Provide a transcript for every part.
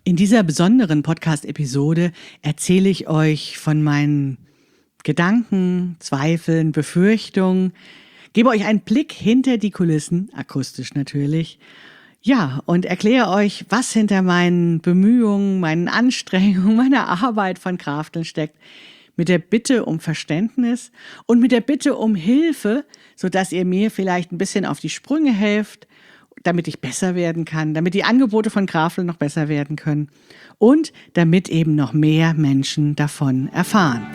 In dieser besonderen Podcast-Episode erzähle ich euch von meinen Gedanken, Zweifeln, Befürchtungen, gebe euch einen Blick hinter die Kulissen, akustisch natürlich, ja, und erkläre euch, was hinter meinen Bemühungen, meinen Anstrengungen, meiner Arbeit von Krafteln steckt, mit der Bitte um Verständnis und mit der Bitte um Hilfe, sodass ihr mir vielleicht ein bisschen auf die Sprünge helft, damit ich besser werden kann, damit die Angebote von Krafteln noch besser werden können und damit eben noch mehr Menschen davon erfahren.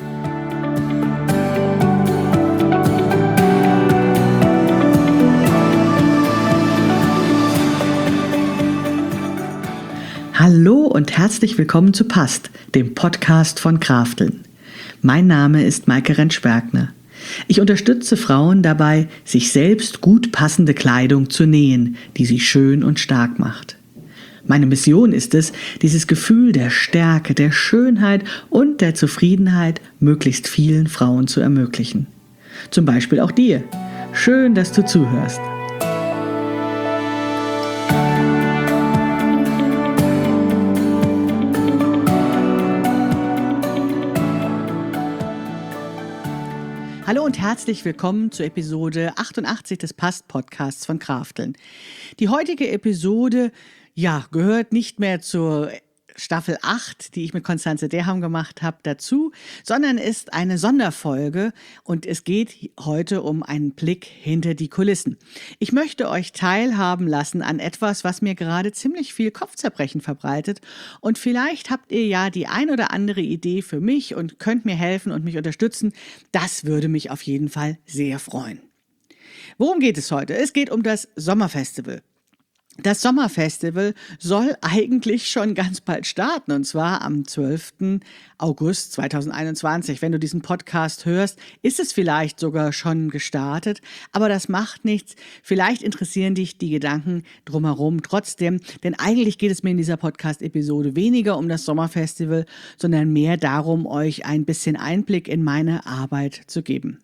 Hallo und herzlich willkommen zu Passt, dem Podcast von Krafteln. Mein Name ist Maike Rentsch-Bergner. Ich unterstütze Frauen dabei, sich selbst gut passende Kleidung zu nähen, die sie schön und stark macht. Meine Mission ist es, dieses Gefühl der Stärke, der Schönheit und der Zufriedenheit möglichst vielen Frauen zu ermöglichen. Zum Beispiel auch dir. Schön, dass du zuhörst. Hallo und herzlich willkommen zur Episode 88 des Passt-Podcasts von Krafteln. Die heutige Episode, gehört nicht mehr zur Staffel 8, die ich mit Constanze Derham gemacht habe, dazu, sondern ist eine Sonderfolge und es geht heute um einen Blick hinter die Kulissen. Ich möchte euch teilhaben lassen an etwas, was mir gerade ziemlich viel Kopfzerbrechen verbreitet und vielleicht habt ihr ja die ein oder andere Idee für mich und könnt mir helfen und mich unterstützen. Das würde mich auf jeden Fall sehr freuen. Worum geht es heute? Es geht um das Sommerfestival. Das Sommerfestival soll eigentlich schon ganz bald starten, und zwar am 12. August 2021. Wenn du diesen Podcast hörst, ist es vielleicht sogar schon gestartet, aber das macht nichts. Vielleicht interessieren dich die Gedanken drumherum trotzdem, denn eigentlich geht es mir in dieser Podcast-Episode weniger um das Sommerfestival, sondern mehr darum, euch ein bisschen Einblick in meine Arbeit zu geben.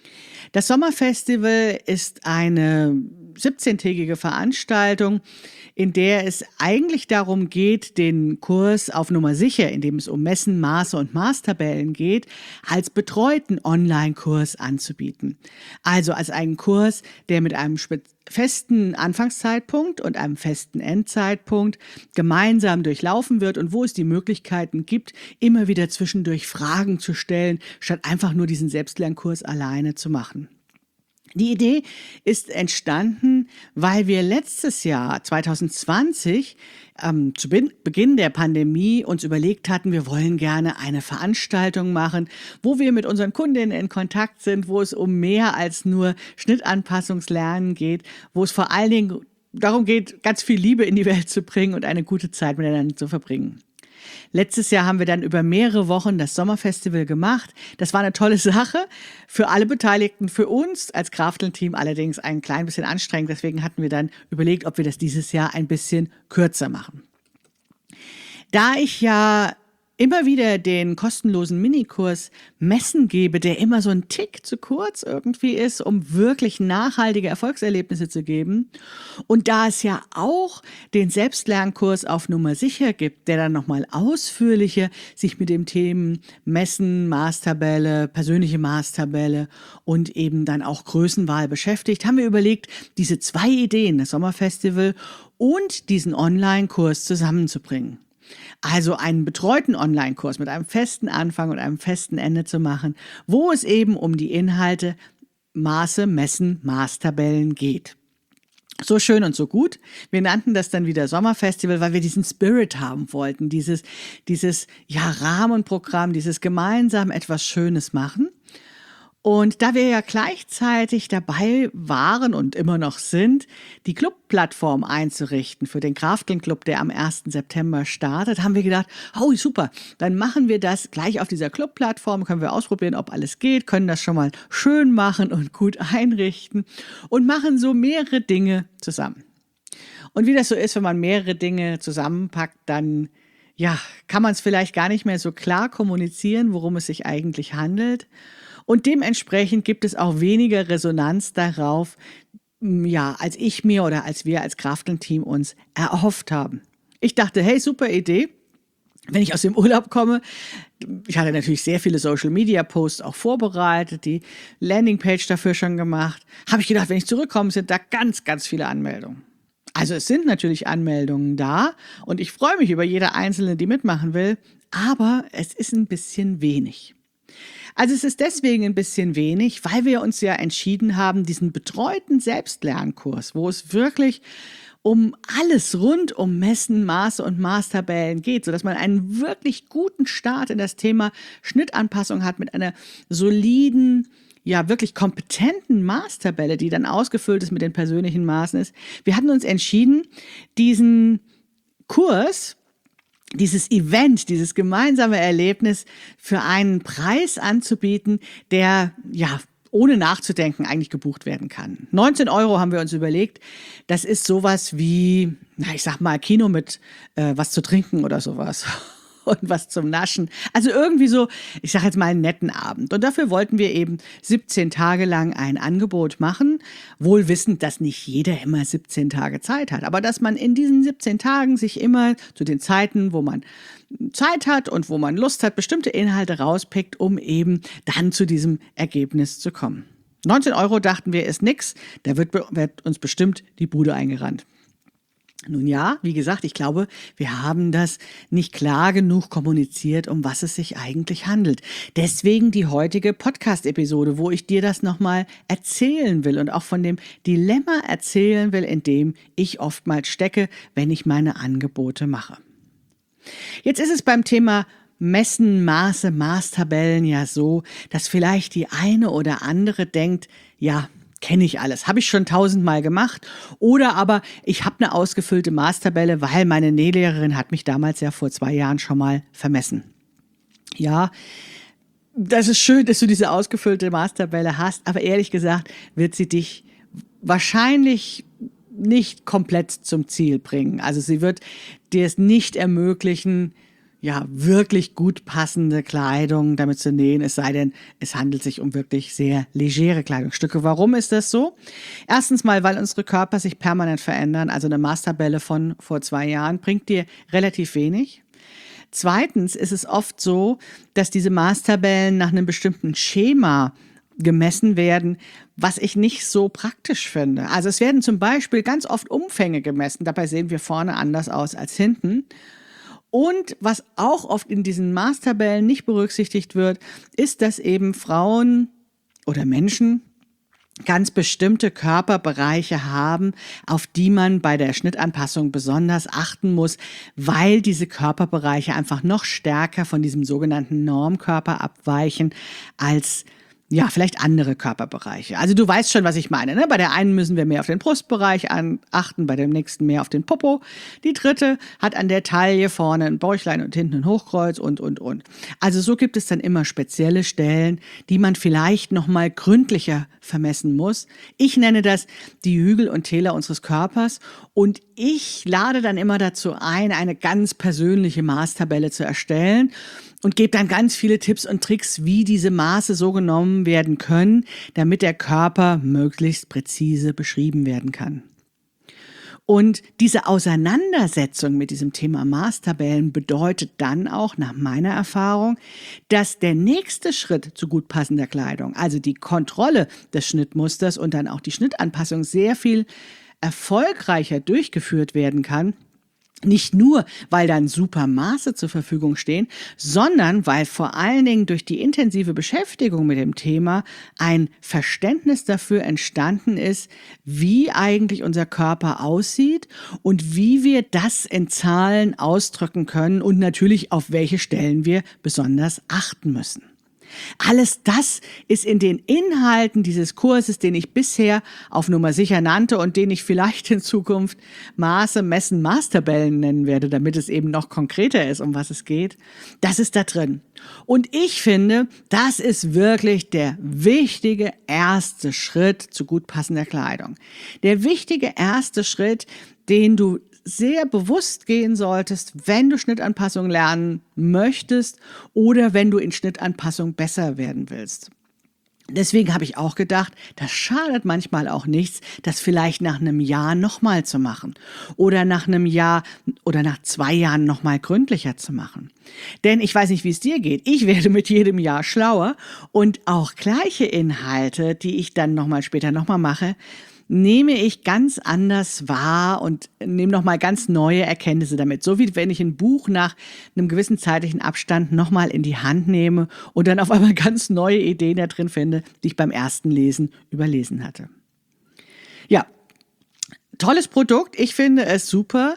Das Sommerfestival ist eine 17-tägige Veranstaltung, in der es eigentlich darum geht, den Kurs auf Nummer sicher, in dem es um Messen, Maße und Maßtabellen geht, als betreuten Online-Kurs anzubieten. Also als einen Kurs, der mit einem festen Anfangszeitpunkt und einem festen Endzeitpunkt gemeinsam durchlaufen wird und wo es die Möglichkeiten gibt, immer wieder zwischendurch Fragen zu stellen, statt einfach nur diesen Selbstlernkurs alleine zu machen. Die Idee ist entstanden, weil wir letztes Jahr 2020 zu Beginn der Pandemie uns überlegt hatten, wir wollen gerne eine Veranstaltung machen, wo wir mit unseren Kundinnen in Kontakt sind, wo es um mehr als nur Schnittanpassungslernen geht, wo es vor allen Dingen darum geht, ganz viel Liebe in die Welt zu bringen und eine gute Zeit miteinander zu verbringen. Letztes Jahr haben wir dann über mehrere Wochen das Sommerfestival gemacht. Das war eine tolle Sache für alle Beteiligten, für uns als Krafteln-Team allerdings ein klein bisschen anstrengend. Deswegen hatten wir dann überlegt, ob wir das dieses Jahr ein bisschen kürzer machen. Da ich ja immer wieder den kostenlosen Minikurs Messen gebe, der immer so ein Tick zu kurz irgendwie ist, um wirklich nachhaltige Erfolgserlebnisse zu geben. Und da es ja auch den Selbstlernkurs auf Nummer sicher gibt, der dann nochmal ausführlicher sich mit dem Themen Messen, Maßtabelle, persönliche Maßtabelle und eben dann auch Größenwahl beschäftigt, haben wir überlegt, diese zwei Ideen, das Sommerfestival und diesen Online-Kurs zusammenzubringen. Also einen betreuten Online-Kurs mit einem festen Anfang und einem festen Ende zu machen, wo es eben um die Inhalte Maße, Messen, Maßtabellen geht. So schön und so gut. Wir nannten das dann wieder Sommerfestival, weil wir diesen Spirit haben wollten, dieses Rahmenprogramm, dieses gemeinsam etwas Schönes machen. Und da wir ja gleichzeitig dabei waren und immer noch sind, die Club-Plattform einzurichten für den Krafteln-Club, der am 1. September startet, haben wir gedacht, oh super, dann machen wir das gleich auf dieser Club-Plattform, können wir ausprobieren, ob alles geht, können das schon mal schön machen und gut einrichten und machen so mehrere Dinge zusammen. Und wie das so ist, wenn man mehrere Dinge zusammenpackt, dann kann man es vielleicht gar nicht mehr so klar kommunizieren, worum es sich eigentlich handelt. Und dementsprechend gibt es auch weniger Resonanz darauf, als ich mir oder als wir als Krafteln-Team uns erhofft haben. Ich dachte, hey, super Idee. Wenn ich aus dem Urlaub komme, ich hatte natürlich sehr viele Social-Media-Posts auch vorbereitet, die Landingpage dafür schon gemacht, habe ich gedacht, wenn ich zurückkomme, sind da ganz, ganz viele Anmeldungen. Also es sind natürlich Anmeldungen da und ich freue mich über jede Einzelne, die mitmachen will, aber es ist ein bisschen wenig. Also es ist deswegen ein bisschen wenig, weil wir uns ja entschieden haben, diesen betreuten Selbstlernkurs, wo es wirklich um alles rund um Messen, Maße und Maßtabellen geht, sodass man einen wirklich guten Start in das Thema Schnittanpassung hat mit einer soliden, ja wirklich kompetenten Maßtabelle, die dann ausgefüllt ist mit den persönlichen Maßen ist. Wir hatten uns entschieden, diesen Kurs, dieses Event, dieses gemeinsame Erlebnis für einen Preis anzubieten, der ja ohne nachzudenken eigentlich gebucht werden kann. 19 € haben wir uns überlegt. Das ist sowas wie, ich sag mal, Kino mit was zu trinken oder sowas. Und was zum Naschen. Also irgendwie so, ich sage jetzt mal einen netten Abend. Und dafür wollten wir eben 17 Tage lang ein Angebot machen, wohl wissend, dass nicht jeder immer 17 Tage Zeit hat. Aber dass man in diesen 17 Tagen sich immer zu den Zeiten, wo man Zeit hat und wo man Lust hat, bestimmte Inhalte rauspickt, um eben dann zu diesem Ergebnis zu kommen. 19 € dachten wir, ist nix. Da wird uns bestimmt die Bude eingerannt. Nun ja, wie gesagt, ich glaube, wir haben das nicht klar genug kommuniziert, um was es sich eigentlich handelt. Deswegen die heutige Podcast-Episode, wo ich dir das nochmal erzählen will und auch von dem Dilemma erzählen will, in dem ich oftmals stecke, wenn ich meine Angebote mache. Jetzt ist es beim Thema Messen, Maße, Maßtabellen ja so, dass vielleicht die eine oder andere denkt, ja, kenne ich alles, habe ich schon 1000-mal gemacht. Oder aber ich habe eine ausgefüllte Maßtabelle, weil meine Nählehrerin hat mich damals ja vor 2 Jahren schon mal vermessen. Ja, das ist schön, dass du diese ausgefüllte Maßtabelle hast, aber ehrlich gesagt wird sie dich wahrscheinlich nicht komplett zum Ziel bringen. Also sie wird dir es nicht ermöglichen, ja, wirklich gut passende Kleidung damit zu nähen, es sei denn, es handelt sich um wirklich sehr legere Kleidungsstücke. Warum ist das so? Erstens mal, weil unsere Körper sich permanent verändern. Also eine Maßtabelle von vor 2 Jahren bringt dir relativ wenig. Zweitens ist es oft so, dass diese Maßtabellen nach einem bestimmten Schema gemessen werden, was ich nicht so praktisch finde. Also es werden zum Beispiel ganz oft Umfänge gemessen. Dabei sehen wir vorne anders aus als hinten. Und was auch oft in diesen Maßtabellen nicht berücksichtigt wird, ist, dass eben Frauen oder Menschen ganz bestimmte Körperbereiche haben, auf die man bei der Schnittanpassung besonders achten muss, weil diese Körperbereiche einfach noch stärker von diesem sogenannten Normkörper abweichen als ja, vielleicht andere Körperbereiche. Also du weißt schon, was ich meine. Ne? Bei der einen müssen wir mehr auf den Brustbereich achten, bei dem nächsten mehr auf den Popo. Die dritte hat an der Taille vorne ein Bäuchlein und hinten ein Hochkreuz und. Also so gibt es dann immer spezielle Stellen, die man vielleicht nochmal gründlicher vermessen muss. Ich nenne das die Hügel und Täler unseres Körpers und ich lade dann immer dazu ein, eine ganz persönliche Maßtabelle zu erstellen und gebe dann ganz viele Tipps und Tricks, wie diese Maße so genommen werden können, damit der Körper möglichst präzise beschrieben werden kann. Und diese Auseinandersetzung mit diesem Thema Maßtabellen bedeutet dann auch, nach meiner Erfahrung, dass der nächste Schritt zu gut passender Kleidung, also die Kontrolle des Schnittmusters und dann auch die Schnittanpassung sehr viel erfolgreicher durchgeführt werden kann. Nicht nur, weil dann super Maße zur Verfügung stehen, sondern weil vor allen Dingen durch die intensive Beschäftigung mit dem Thema ein Verständnis dafür entstanden ist, wie eigentlich unser Körper aussieht und wie wir das in Zahlen ausdrücken können und natürlich auf welche Stellen wir besonders achten müssen. Alles das ist in den Inhalten dieses Kurses, den ich bisher auf Nummer sicher nannte und den ich vielleicht in Zukunft Maße, Messen, Maßtabellen nennen werde, damit es eben noch konkreter ist, um was es geht. Das ist da drin. Und ich finde, das ist wirklich der wichtige erste Schritt zu gut passender Kleidung. Der wichtige erste Schritt, den du sehr bewusst gehen solltest, wenn du Schnittanpassung lernen möchtest oder wenn du in Schnittanpassung besser werden willst. Deswegen habe ich auch gedacht, das schadet manchmal auch nichts, das vielleicht nach einem Jahr nochmal zu machen oder nach einem Jahr oder nach 2 Jahren nochmal gründlicher zu machen. Denn ich weiß nicht, wie es dir geht. Ich werde mit jedem Jahr schlauer und auch gleiche Inhalte, die ich dann später nochmal mache, nehme ich ganz anders wahr und nehme nochmal ganz neue Erkenntnisse damit. So wie wenn ich ein Buch nach einem gewissen zeitlichen Abstand nochmal in die Hand nehme und dann auf einmal ganz neue Ideen da drin finde, die ich beim ersten Lesen überlesen hatte. Ja, tolles Produkt. Ich finde es super.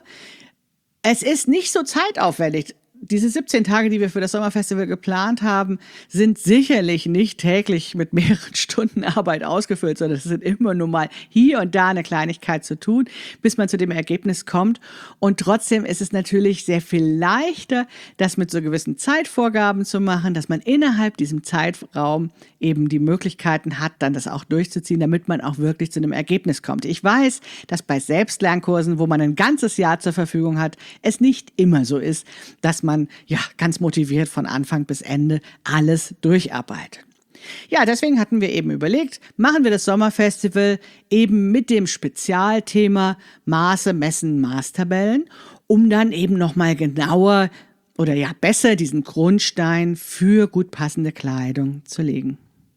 Es ist nicht so zeitaufwendig. Diese 17 Tage, die wir für das Sommerfestival geplant haben, sind sicherlich nicht täglich mit mehreren Stunden Arbeit ausgefüllt, sondern es sind immer nur mal hier und da eine Kleinigkeit zu tun, bis man zu dem Ergebnis kommt. Und trotzdem ist es natürlich sehr viel leichter, das mit so gewissen Zeitvorgaben zu machen, dass man innerhalb diesem Zeitraum eben die Möglichkeiten hat, dann das auch durchzuziehen, damit man auch wirklich zu einem Ergebnis kommt. Ich weiß, dass bei Selbstlernkursen, wo man ein ganzes Jahr zur Verfügung hat, es nicht immer so ist, dass man ganz motiviert von Anfang bis Ende alles durcharbeitet. Ja, deswegen hatten wir eben überlegt, machen wir das Sommerfestival eben mit dem Spezialthema Maße, Messen, Maßtabellen, um dann eben nochmal genauer oder besser diesen Grundstein für gut passende Kleidung zu legen.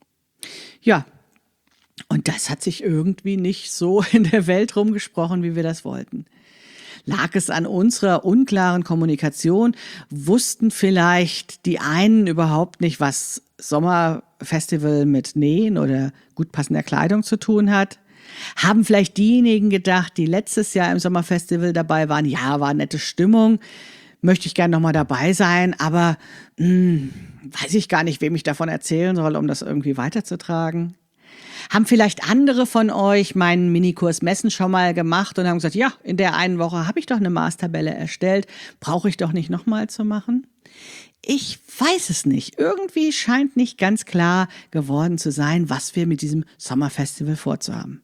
Ja, und das hat sich irgendwie nicht so in der Welt rumgesprochen, wie wir das wollten. Lag es an unserer unklaren Kommunikation? Wussten vielleicht die einen überhaupt nicht, was Sommerfestival mit Nähen oder gut passender Kleidung zu tun hat? Haben vielleicht diejenigen gedacht, die letztes Jahr im Sommerfestival dabei waren, ja, war nette Stimmung, möchte ich gerne nochmal dabei sein, aber weiß ich gar nicht, wem ich davon erzählen soll, um das irgendwie weiterzutragen? Haben vielleicht andere von euch meinen Minikurs Messen schon mal gemacht und haben gesagt, ja, in der einen Woche habe ich doch eine Maßtabelle erstellt, brauche ich doch nicht nochmal zu machen? Ich weiß es nicht. Irgendwie scheint nicht ganz klar geworden zu sein, was wir mit diesem Sommerfestival vorzuhaben.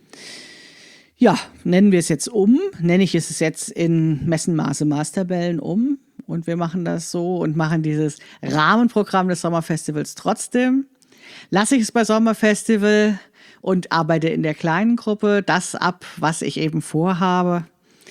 Ja, nennen wir es jetzt um, nenne ich es jetzt in Messen, Maße, Maßtabellen um und wir machen das so und machen dieses Rahmenprogramm des Sommerfestivals trotzdem. Lasse ich es bei Sommerfestival und arbeite in der kleinen Gruppe das ab, was ich eben vorhabe.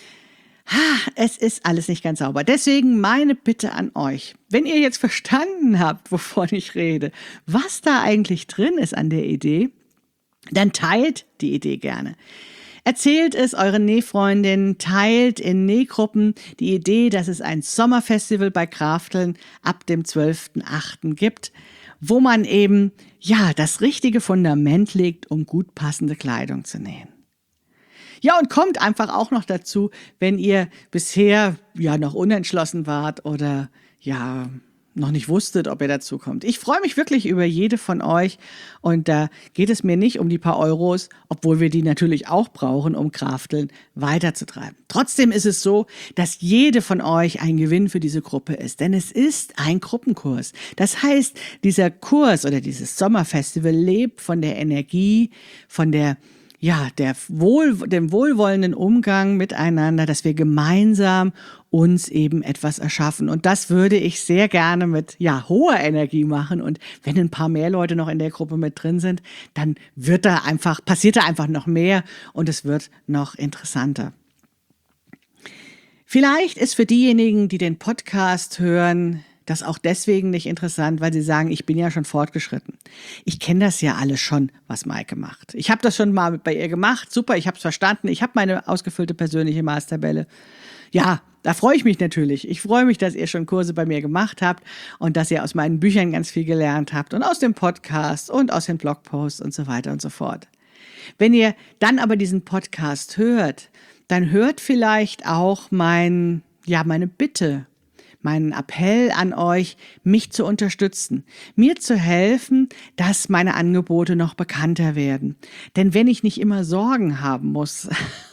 Es ist alles nicht ganz sauber. Deswegen meine Bitte an euch, wenn ihr jetzt verstanden habt, wovon ich rede, was da eigentlich drin ist an der Idee, dann teilt die Idee gerne. Erzählt es euren Nähfreundinnen, teilt in Nähgruppen die Idee, dass es ein Sommerfestival bei Krafteln ab dem 12.8. gibt, wo man eben, das richtige Fundament legt, um gut passende Kleidung zu nähen. Ja, und kommt einfach auch noch dazu, wenn ihr bisher noch unentschlossen wart oder noch nicht wusstet, ob ihr dazu kommt. Ich freue mich wirklich über jede von euch und da geht es mir nicht um die paar Euros, obwohl wir die natürlich auch brauchen, um Krafteln weiterzutreiben. Trotzdem ist es so, dass jede von euch ein Gewinn für diese Gruppe ist, denn es ist ein Gruppenkurs. Das heißt, dieser Kurs oder dieses Sommerfestival lebt von der Energie, von dem wohlwollenden Umgang miteinander, dass wir gemeinsam uns eben etwas erschaffen. Und das würde ich sehr gerne mit hoher Energie machen. Und wenn ein paar mehr Leute noch in der Gruppe mit drin sind, dann passiert da einfach noch mehr und es wird noch interessanter. Vielleicht ist für diejenigen, die den Podcast hören, das auch deswegen nicht interessant, weil sie sagen, ich bin ja schon fortgeschritten. Ich kenne das ja alles schon, was Maike macht. Ich habe das schon mal bei ihr gemacht. Super, ich habe es verstanden. Ich habe meine ausgefüllte persönliche Maßtabelle. Ja, da freue ich mich natürlich. Ich freue mich, dass ihr schon Kurse bei mir gemacht habt und dass ihr aus meinen Büchern ganz viel gelernt habt und aus dem Podcast und aus den Blogposts und so weiter und so fort. Wenn ihr dann aber diesen Podcast hört, dann hört vielleicht auch meine Bitte, meinen Appell an euch, mich zu unterstützen, mir zu helfen, dass meine Angebote noch bekannter werden. Denn wenn ich nicht immer Sorgen haben muss,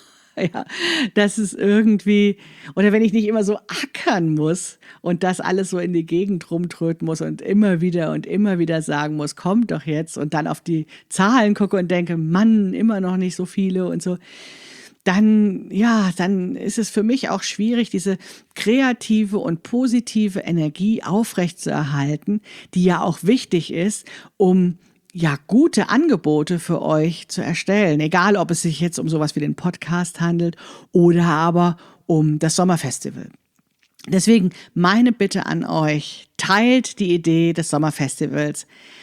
dass es irgendwie, oder wenn ich nicht immer so ackern muss und das alles so in die Gegend rumtröten muss und immer wieder sagen muss, kommt doch jetzt und dann auf die Zahlen gucke und denke, Mann, immer noch nicht so viele und so, dann ist es für mich auch schwierig, diese kreative und positive Energie aufrechtzuerhalten, die ja auch wichtig ist, um gute Angebote für euch zu erstellen. Egal, ob es sich jetzt um sowas wie den Podcast handelt oder aber um das Sommerfestival. Deswegen meine Bitte an euch, teilt die Idee des Sommerfestivals.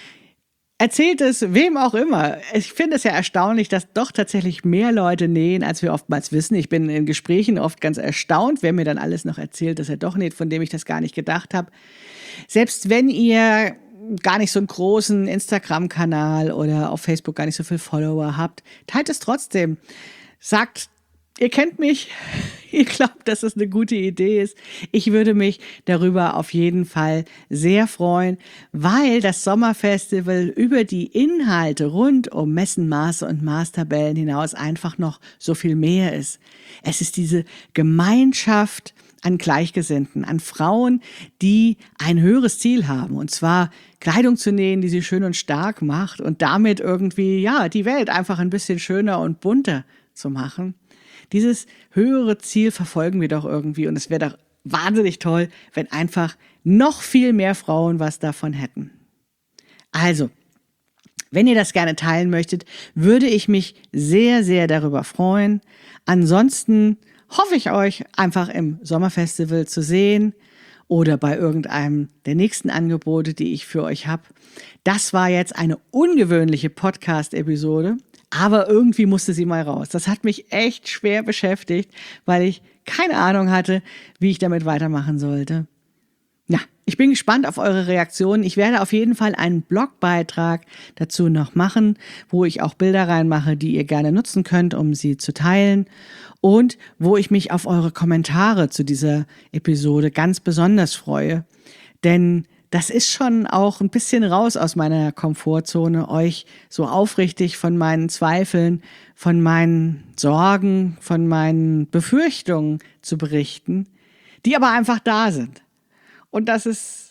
Erzählt es wem auch immer. Ich finde es ja erstaunlich, dass doch tatsächlich mehr Leute nähen, als wir oftmals wissen. Ich bin in Gesprächen oft ganz erstaunt, wer mir dann alles noch erzählt, dass er doch näht, von dem ich das gar nicht gedacht habe. Selbst wenn ihr gar nicht so einen großen Instagram-Kanal oder auf Facebook gar nicht so viele Follower habt, teilt es trotzdem. Sagt, ihr kennt mich, ihr glaubt, dass es eine gute Idee ist. Ich würde mich darüber auf jeden Fall sehr freuen, weil das Sommerfestival über die Inhalte rund um Messen, Maße und Maßtabellen hinaus einfach noch so viel mehr ist. Es ist diese Gemeinschaft an Gleichgesinnten, an Frauen, die ein höheres Ziel haben, und zwar Kleidung zu nähen, die sie schön und stark macht und damit irgendwie, die Welt einfach ein bisschen schöner und bunter zu machen. Dieses höhere Ziel verfolgen wir doch irgendwie, und es wäre doch wahnsinnig toll, wenn einfach noch viel mehr Frauen was davon hätten. Also, wenn ihr das gerne teilen möchtet, würde ich mich sehr, sehr darüber freuen. Ansonsten hoffe ich euch einfach im Sommerfestival zu sehen oder bei irgendeinem der nächsten Angebote, die ich für euch habe. Das war jetzt eine ungewöhnliche Podcast-Episode, aber irgendwie musste sie mal raus. Das hat mich echt schwer beschäftigt, weil ich keine Ahnung hatte, wie ich damit weitermachen sollte. Ja, ich bin gespannt auf eure Reaktionen. Ich werde auf jeden Fall einen Blogbeitrag dazu noch machen, wo ich auch Bilder reinmache, die ihr gerne nutzen könnt, um sie zu teilen, und wo ich mich auf eure Kommentare zu dieser Episode ganz besonders freue. Denn das ist schon auch ein bisschen raus aus meiner Komfortzone, euch so aufrichtig von meinen Zweifeln, von meinen Sorgen, von meinen Befürchtungen zu berichten, die aber einfach da sind. Und das ist,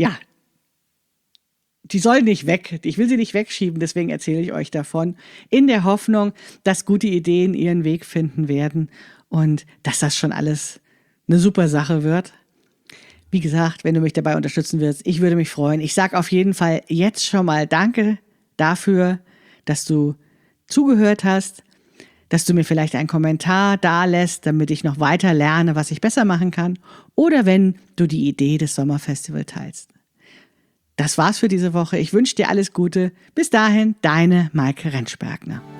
die sollen nicht weg. Ich will sie nicht wegschieben, deswegen erzähle ich euch davon, in der Hoffnung, dass gute Ideen ihren Weg finden werden und dass das schon alles eine super Sache wird. Wie gesagt, wenn du mich dabei unterstützen willst, ich würde mich freuen. Ich sage auf jeden Fall jetzt schon mal Danke dafür, dass du zugehört hast, dass du mir vielleicht einen Kommentar da lässt, damit ich noch weiter lerne, was ich besser machen kann, oder wenn du die Idee des Sommerfestivals teilst. Das war's für diese Woche. Ich wünsche dir alles Gute. Bis dahin, deine Maike Rentschbergner.